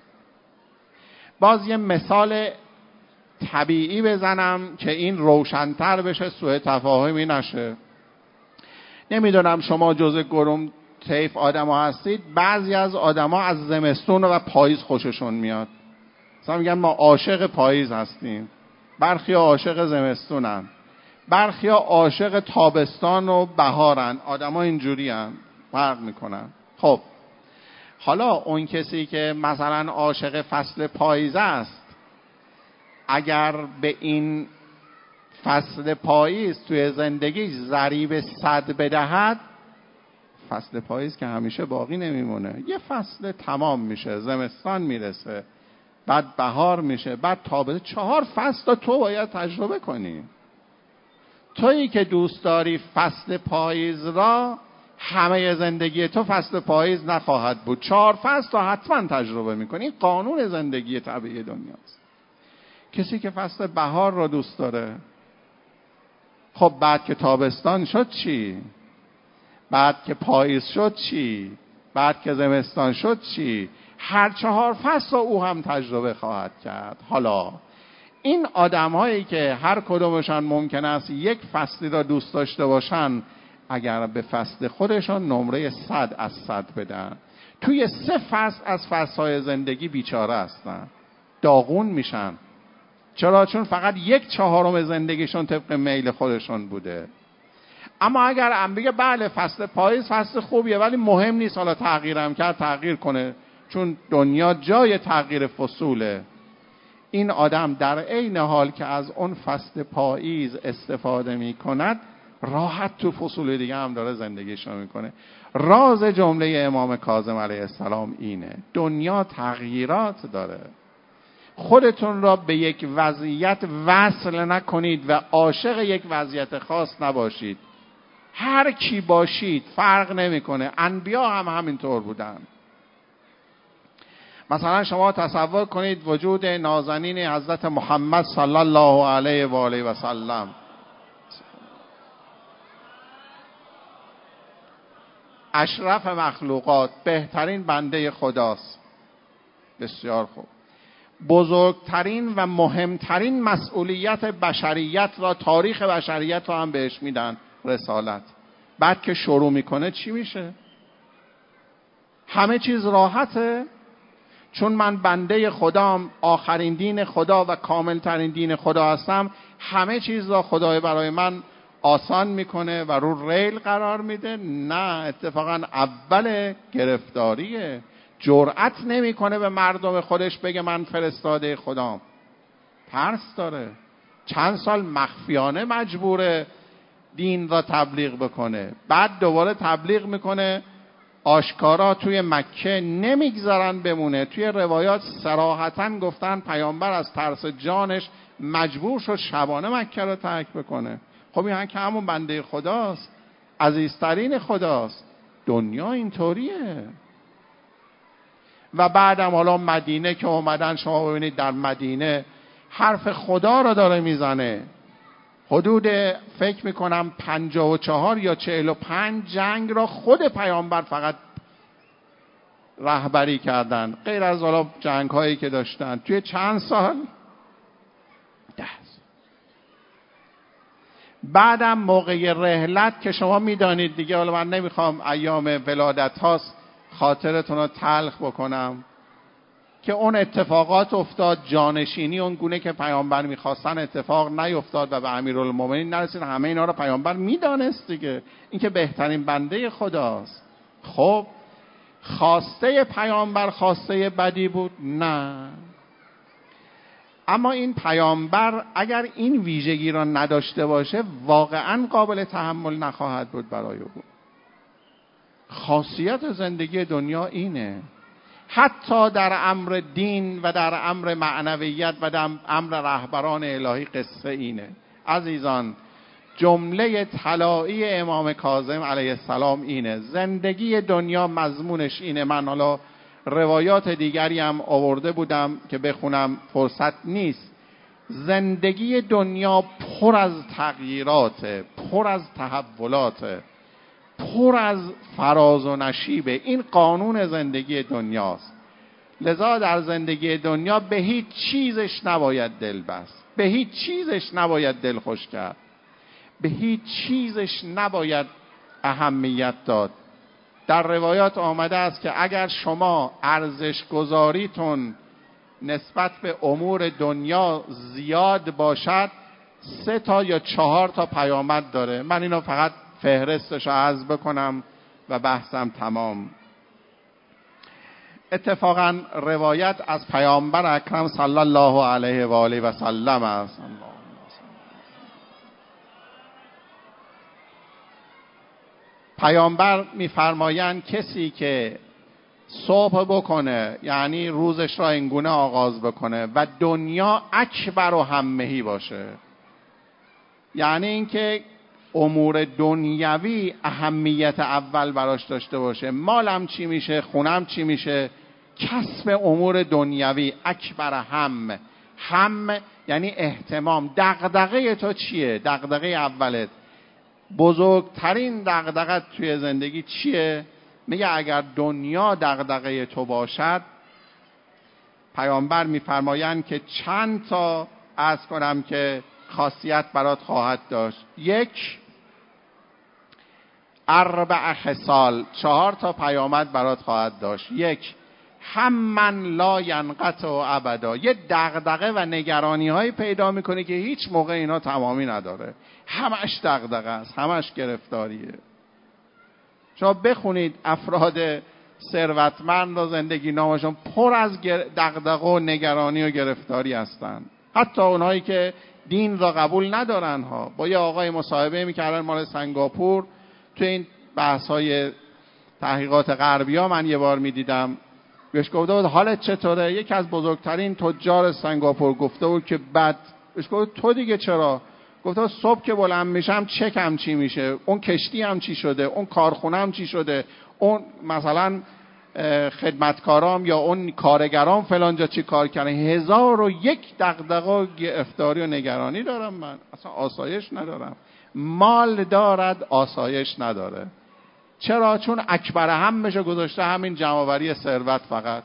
باز یه مثال طبیعی بزنم که این روشن‌تر بشه، سوء تفاهمی نشه. نمیدونم شما جزء گروه طیف آدم ها هستید، بعضی از آدم ها از زمستون و پاییز خوششون میاد. مثلا میگن ما عاشق پاییز هستیم، برخی ها عاشق زمستونن، برخی ها عاشق تابستان و بهارن. آدم ها اینجوری هم فرق میکنن. خب حالا اون کسی که مثلا عاشق فصل پاییز است، اگر به این فصل پاییز توی زندگی ضریب صد بدهد، فصل پاییز که همیشه باقی نمیمونه، یه فصل تمام میشه، زمستان میرسه، بعد بهار میشه، بعد تابستان. چهار فصل تو باید تجربه کنی. تویی که دوست داری فصل پاییز را، همه زندگی تو فصل پاییز نخواهد بود، چهار فصل تو حتما تجربه میکنی. این قانون زندگی طبیعی دنیاست. کسی که فصل بهار را دوست داره، خب بعد که تابستان شد چی؟ بعد که پاییز شد چی؟ بعد که زمستان شد چی؟ هر چهار فصل او هم تجربه خواهد کرد. حالا این آدم هایی که هر کدومشان ممکن است یک فصلی را دوست داشته باشن، اگر به فصل خودشان نمره صد از صد بدن، توی سه فصل از فصلهای زندگی بیچاره هستن، داغون میشن. چرا؟ چون فقط یک چهارم زندگیشون طبق میل خودشون بوده. اما اگر ام بگه بله فصل پاییز فصل خوبیه، ولی مهم نیست، حالا تغییرم کرد تغییر کنه، چون دنیا جای تغییر فصوله، این آدم در عین حال که از اون فصل پاییز استفاده می کند، راحت تو فصول دیگه هم داره زندگیشو میکنه. راز جمله امام کاظم علیه السلام اینه، دنیا تغییرات داره. خودتون را به یک وضعیت وصل نکنید و عاشق یک وضعیت خاص نباشید. هر کی باشید فرق نمیکنه. انبیا هم همینطور بودن. مثلا شما تصور کنید وجود نازنین حضرت محمد صلی الله علیه و آله و سلم، اشرف مخلوقات، بهترین بنده خداست. بسیار خوب. بزرگترین و مهمترین مسئولیت بشریت را، تاریخ بشریت را هم بهش میدن، رسالت. بعد که شروع میکنه چی میشه؟ همه چیز راحته، چون من بنده خدام، آخرین دین خدا و کاملترین دین خدا هستم. همه چیز را خدای برای من آسان میکنه و رو ریل قرار میده. نه، اتفاقا اول گرفتاریه. جرأت نمیکنه به مردم خودش بگه من فرستاده خدام. ترس داره. چند سال مخفیانه مجبوره دین را تبلیغ بکنه، بعد دوباره تبلیغ میکنه، آشکارا توی مکه نمیگذارن بمونه. توی روایات صراحتاً گفتن پیامبر از ترس جانش مجبور شد شبانه مکه رو ترک بکنه. خب این که همون بنده خداست، عزیزترین خداست. دنیا اینطوریه. و بعدم حالا مدینه که اومدن، شما ببینید در مدینه حرف خدا رو داره میزنه. حدود فکر میکنم پنجاه و چهار یا چهل و پنج جنگ را خود پیامبر فقط رهبری کردن، غیر از حالا جنگ هایی که داشتن توی چند سال. ده بعدم موقع رحلت که شما میدانید دیگه، حالا من نمیخوام ایام ولادت هاست خاطرتون رو تلخ بکنم که اون اتفاقات افتاد، جانشینی اون گونه که پیامبر میخواستن اتفاق نیفتاد و به امیرالمومنین نرسید. همه اینا رو پیامبر میدانست دیگه، این که بهترین بنده خداست. خب خواسته پیامبر خواسته بدی بود؟ نه. اما این پیامبر اگر این ویژگی را نداشته باشه واقعا قابل تحمل نخواهد بود برای او. خاصیت زندگی دنیا اینه. حتی در امر دین و در امر معنویت و در امر رهبران الهی قصه اینه. عزیزان، جمله طلایی امام کاظم علیه السلام اینه. زندگی دنیا مضمونش اینه. من حالا روایات دیگری هم آورده بودم که بخونم، فرصت نیست. زندگی دنیا پر از تغییراته، پر از تحولاته، پر از فراز و نشیبه. این قانون زندگی دنیاست. لذا در زندگی دنیا به هیچ چیزش نباید دل بست، به هیچ چیزش نباید دل خوش کرد، به هیچ چیزش نباید اهمیت داد. در روایات آمده است که اگر شما ارزش گذاریتون نسبت به امور دنیا زیاد باشد، سه تا یا چهار تا پیامد داره. من اینو فقط فهرستش رو عرض بکنم و بحثم تمام. اتفاقا روایت از پیامبر اکرم صلی الله علیه و آله و سلم است. پیامبر میفرمایند کسی که صبح بکنه، یعنی روزش را اینگونه آغاز بکنه و دنیا اکبر و همهی باشه، یعنی اینکه امور دنیوی اهمیت اول براش داشته باشه. مالم چی میشه، خونم چی میشه، کسب امور دنیوی اکبر هم. هم یعنی اهتمام. دغدغه تو چیه؟ دغدغه اولت، بزرگترین دغدغه توی زندگی چیه؟ میگه اگر دنیا دغدغه تو باشد، پیامبر میفرمایند که چند تا عرض کنم که خاصیت برات خواهد داشت. یک، اربع خصال، چهار تا پیامد برات خواهد داشت. یک، هممن لا ینقطع ابدا، یه دغدغه و نگرانی هایی پیدا میکنه که هیچ موقع اینا تمامی نداره، همش دغدغه است، همش گرفتاریه. شما بخونید افراد ثروتمند و زندگی نامشون پر از دغدغه و نگرانی و گرفتاری هستن. حتی اونهایی که دین را قبول ندارن ها. با یه آقای مصاحبه میکردن مال سنگاپور، تو این بحث های تحقیقات غربی ها من یه بار میدیدم، بهش گفته بود حالت چطوره؟ یکی از بزرگترین تجار سنگاپور گفته بود که بد. بهش گفت تو دیگه چرا؟ گفته صبح که بلند میشم چکم چی میشه، اون کشتی هم چی شده، اون کارخونه هم چی شده، اون مثلا خدمتکارام یا اون کارگرام فلانجا چی کار کردن. هزار و یک دغدغه و گرفتاری و نگرانی دارم. من اصلا آسایش ندارم. مال دارد آسایش نداره. چرا؟ چون اکبر همش گذاشته همین جمع‌آوری ثروت. فقط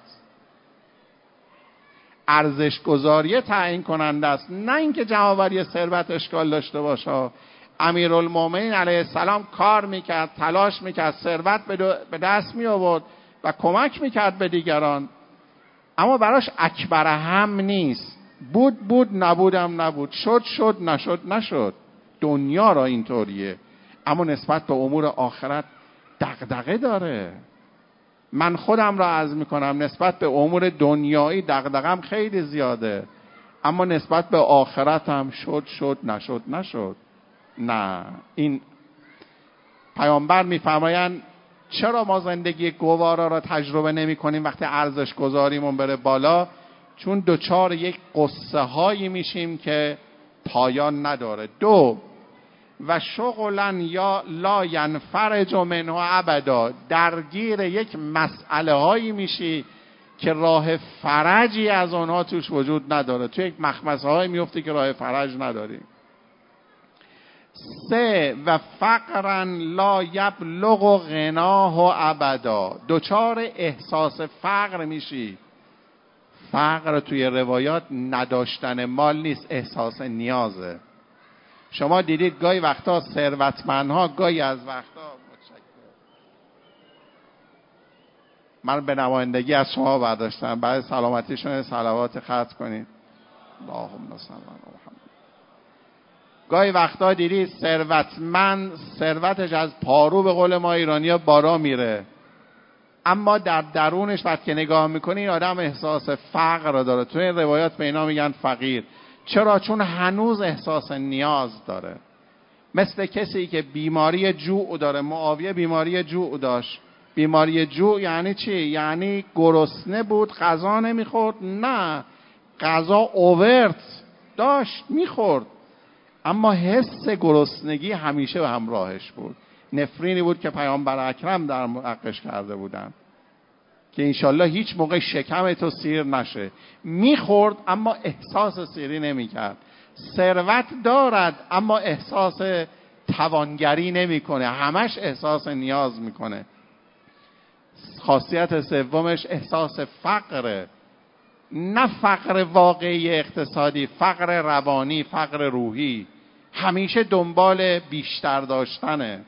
ارزش گذاری تعیین کننده است، نه اینکه جمع‌آوری ثروت اشکال داشته باشه. امیرالمومنین علیه السلام کار میکرد، تلاش میکرد، ثروت به دست می آورد و کمک میکرد به دیگران، اما براش اکبر هم نیست. بود بود، نبودم نبود، شد شد، نشد نشد. دنیا را اینطوریه، اما نسبت به امور آخرت دغدغه داره. من خودم را عرض میکنم نسبت به امور دنیایی دغدغه‌ام خیلی زیاده، اما نسبت به آخرتم شد شد، نشد نشد. نه، این پیامبر میفرمایند چرا ما زندگی گوارا را تجربه نمی کنیم وقتی ارزش گذاریمون بره بالا؟ چون دوچار یک قصه هایی میشیم که پایان نداره. دو، و شغلا یا لا ینفرج منه ابدا، درگیر یک مسئله هایی میشی که راه فرجی از آنها توش وجود نداره. توی یک مخمسه های میفته که راه فرج نداری. سه و فقرا لا یبلغ غناه ابدا، دوچار احساس فقر میشی. فقر توی روایات نداشتن مال نیست، احساس نیازه. شما دیدید گاهی وقتا ثروتمندها گاهی از وقتا، من به نمایندگی از شما برداشتم، برای سلامتیشون صلوات ختم کنید. اللهم صل علی محمد. گاهی وقتا دیدید ثروتمند ثروتش از پارو به قول ما ایرانی‌ها بارا میره، اما در درونش وقتی که نگاه میکنی این آدم احساس فقر را داره. تو این روایات به اینا میگن فقیر. چرا؟ چون هنوز احساس نیاز داره. مثل کسی که بیماری جوع داره. معاویه بیماری جوع داشت. بیماری جوع یعنی چی؟ یعنی گرسنه بود، غذا نمیخورد؟ نه، غذا اوورت داشت، میخورد، اما حس گرسنگی همیشه به همراهش بود. نفرینی بود که پیامبر اکرم در حقش کرده بودن که انشالله هیچ موقع شکم تو سیر نشه. میخورد اما احساس سیری نمیکرد. ثروت دارد اما احساس توانگری نمیکنه، همش احساس نیاز میکنه. خاصیت سومش احساس فقره، نه فقر واقعی اقتصادی، فقر روانی، فقر روحی. همیشه دنبال بیشتر داشتنه.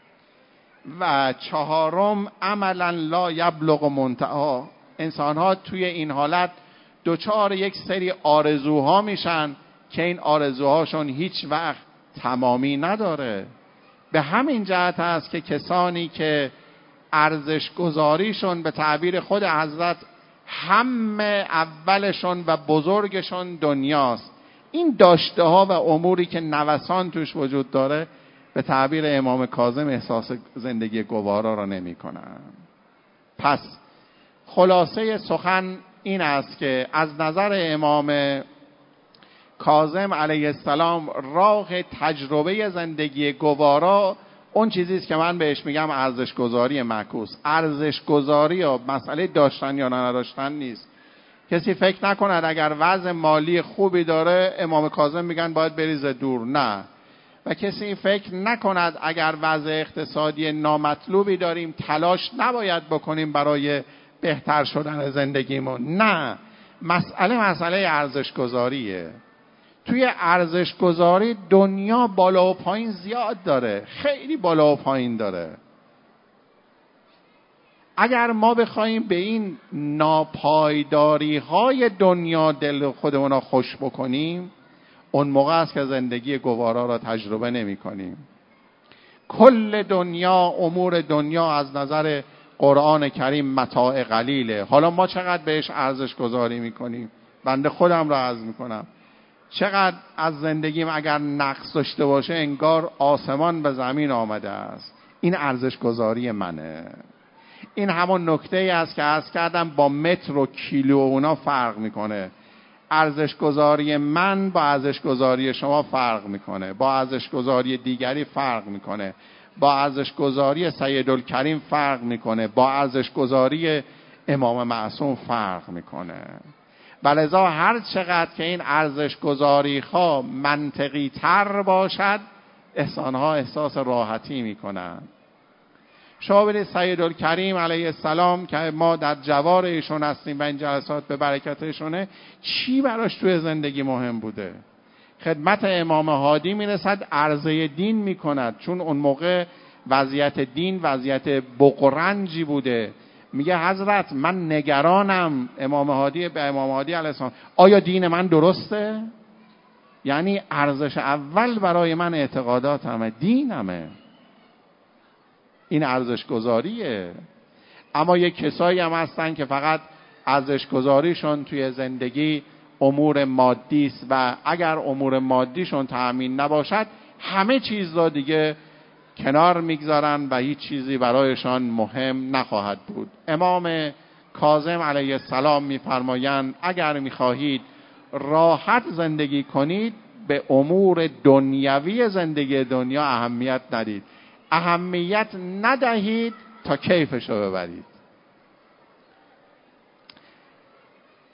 و چهارم عملا لا یبلغ منتهی. انسان ها توی این حالت دوچار یک سری آرزوها میشن که این آرزوهاشون هیچ وقت تمامی نداره. به همین جهت است که کسانی که ارزش گذاریشون به تعبیر خود حضرت همه اولشون و بزرگشون دنیاست، این داشته ها و اموری که نوسان توش وجود داره به تعبیر امام کاظم احساس زندگی گوارا را نمی کنن. پس خلاصه سخن این است که از نظر امام کاظم علیه السلام راه تجربه زندگی گوارا اون چیزی است که من بهش میگم ارزش گذاری معکوس. ارزش گذاری یا مسئله داشتن یا نداشتن نیست. کسی فکر نکند اگر وضع مالی خوبی داره امام کاظم میگن باید بریزه دور، نه. و کسی فکر نکند اگر وضع اقتصادی نامطلوبی داریم تلاش نباید بکنیم برای بهتر شدن زندگیمون، نه. مسئله مسئله ارزش گذاریه. توی ارزش گذاری دنیا بالا و پایین زیاد داره، خیلی بالا و پایین داره. اگر ما بخوایم به این ناپایداری های دنیا دل خودمون را خوش بکنیم، اون موقع است که زندگی گوارا را تجربه نمی کنیم. کل دنیا، امور دنیا از نظر قرآن کریم متاع قلیله. حالا ما چقدر بهش ارزش گذاری می کنیم؟ بنده خودم را عرض می کنم، چقدر از زندگیم اگر نقص داشته باشه انگار آسمان به زمین آمده است. این ارزش گذاری منه. این همون نکته ای است که عرض کردم با متر و کیلو اونا فرق میکنه. ارزش گذاری من با ارزش گذاری شما فرق میکنه، با ارزش گذاری دیگری فرق میکنه، با ارزش گذاری سیدالکریم فرق میکنه، با ارزش گذاری امام معصوم فرق میکنه. ولذا هر چقدر که این ارزش گذاری ها منطقی تر باشد انسان ها احساس راحتی میکنن. شما برید سیدالکریم علیه السلام که ما در جوار ایشون هستیم و این جلسات به برکت ایشونه، چی براش توی زندگی مهم بوده؟ خدمت امام هادی میرسد، عرضه دین میکند، چون اون موقع وضعیت دین وضعیت بقرنجی بوده. میگه حضرت من نگرانم. امام هادی به امام هادی علیه السلام آیا دین من درسته؟ یعنی ارزش اول برای من اعتقاداتمه، دینمه. این ارزش گذاریه. اما یک کسایی هم هستن که فقط ارزش گذاریشون توی زندگی امور مادی است و اگر امور مادیشون تأمین نباشد همه چیز را دیگه کنار میگذارن و هیچ چیزی برایشان مهم نخواهد بود. امام کاظم علیه السلام میفرمایند اگر میخواهید راحت زندگی کنید به امور دنیوی زندگی دنیا اهمیت ندید، اهمیت ندهید تا کیفشو ببرید.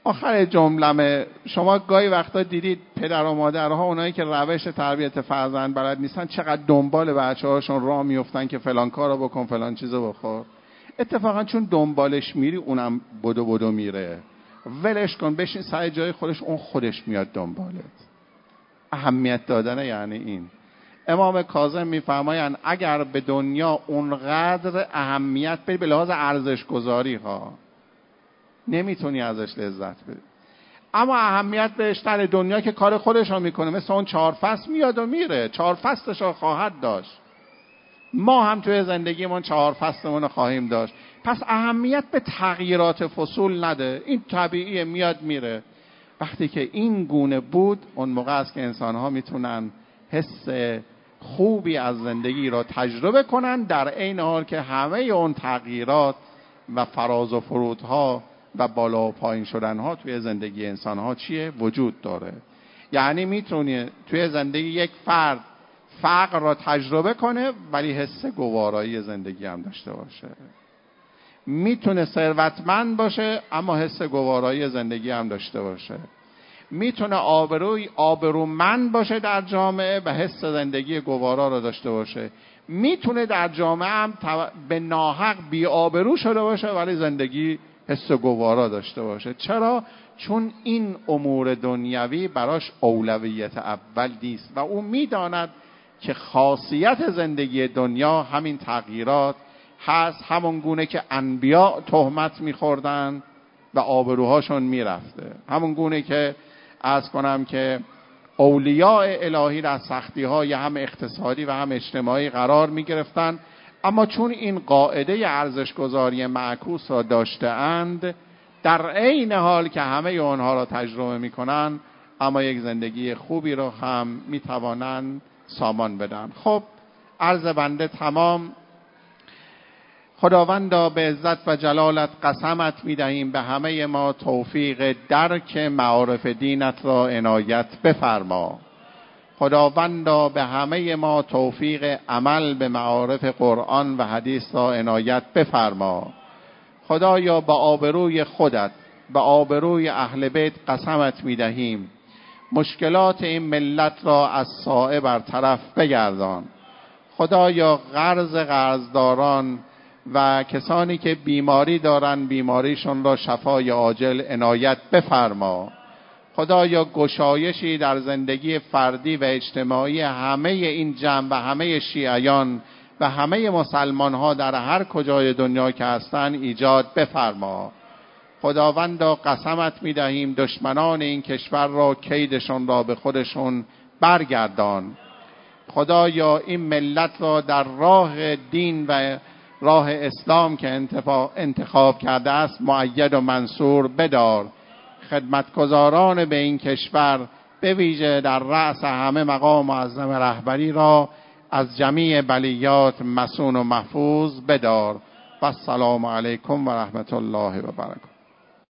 آخر جملمه، شما گاهی وقتا دیدید پدر و مادرها اونایی که روش تربیت فرزند بلد نیستن چقدر دنبال بچه هاشون راه میفتن که فلان کارو بکن فلان چیزو بخور. اتفاقا چون دنبالش میری اونم بدو بدو میره. ولش کن، بشین سر جای خودش، اون خودش میاد دنبالت. اهمیت دادن یعنی این. امام کاظم میفرمایند اگر به دنیا اونقدر اهمیت بدی به لحاظ ارزش گذاری ها نمیتونی ازش لذت ببری، اما اهمیت بهش در دنیا که کار خودش رو میکنه، مثل اون چهار فصل میاد و میره، چهار فصلش رو خواهد داشت. ما هم توی زندگیمون چهار فصلمون رو خواهیم داشت. پس اهمیت به تغییرات فصول نده، این طبیعیه، میاد میره. وقتی که این گونه بود، اون موقع است که انسان‌ها میتونن حس خوبی از زندگی را تجربه کنن، در عین حال که همه اون تغییرات و فراز و فرودها و بالا و پایین شدنها توی زندگی انسان‌ها چیه؟ وجود داره. یعنی میتونه توی زندگی یک فرد فقر را تجربه کنه ولی حس گوارایی زندگی هم داشته باشه. میتونه ثروتمند باشه اما حس گوارایی زندگی هم داشته باشه. میتونه آبروی آبرومند باشه در جامعه و حس زندگی گوارا را داشته باشه. میتونه در جامعه هم به ناحق بی آبرو شده باشه ولی زندگی حس گوارا داشته باشه. چرا؟ چون این امور دنیوی براش اولویت اول نیست و او میداند که خاصیت زندگی دنیا همین تغییرات هست، همون گونه که انبیا تهمت میخوردن و آبروهاشون میرفته، همون گونه که عرض کنم که اولیاء الهی در سختی های هم اقتصادی و هم اجتماعی قرار میگرفتن، اما چون این قاعده ارزش گذاری معکوس را داشته اند، در عین حال که همه اونها را تجربه میکنن اما یک زندگی خوبی را هم میتوانند سامان بدن. خب عرض بنده تمام. خداوندا به عزت و جلالت قسمت میدهیم به همه ما توفیق درک معارف دینت را عنایت بفرما. خداوندا به همه ما توفیق عمل به معارف قرآن و حدیث را عنایت بفرما. خدایا به آبروی خودت، به آبروی اهل بیت قسمت میدهیم مشکلات این ملت را از سایه برطرف بگردان. خدایا قرض قرضداران و کسانی که بیماری دارن بیماریشون را شفای عاجل عنایت بفرما. خدایا گشایشی در زندگی فردی و اجتماعی همه این جمع و همه شیعیان و همه مسلمان ها در هر کجای دنیا که هستند ایجاد بفرما. خداوندا قسمت می‌دهیم دشمنان این کشور را کیدشون را به خودشون برگردان. خدایا این ملت را در راه دین و راه اسلام که انتخاب کرده است مؤید و منصور بدار. خدمتگزاران به این کشور به ویژه در رأس همه مقام معظم رهبری را از جمیع بلیات مصون و محفوظ بدار. و السلام علیکم و رحمت الله و برکاته.